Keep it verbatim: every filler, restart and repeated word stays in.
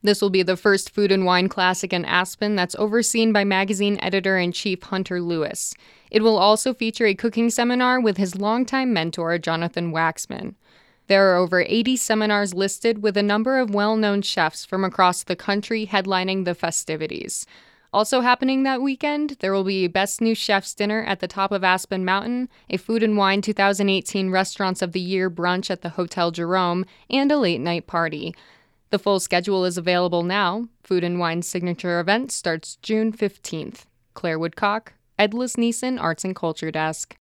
This will be the first Food and Wine Classic in Aspen that's overseen by magazine editor-in-chief Hunter Lewis. It will also feature a cooking seminar with his longtime mentor, Jonathan Waxman. There are over eighty seminars listed, with a number of well-known chefs from across the country headlining the festivities. Also happening that weekend, there will be a Best New Chef's Dinner at the top of Aspen Mountain, a Food and Wine twenty eighteen Restaurants of the Year brunch at the Hotel Jerome, and a late-night party. The full schedule is available now. Food and Wine's signature event starts June fifteenth. Claire Woodcock, Edlis Neeson, Arts and Culture Desk.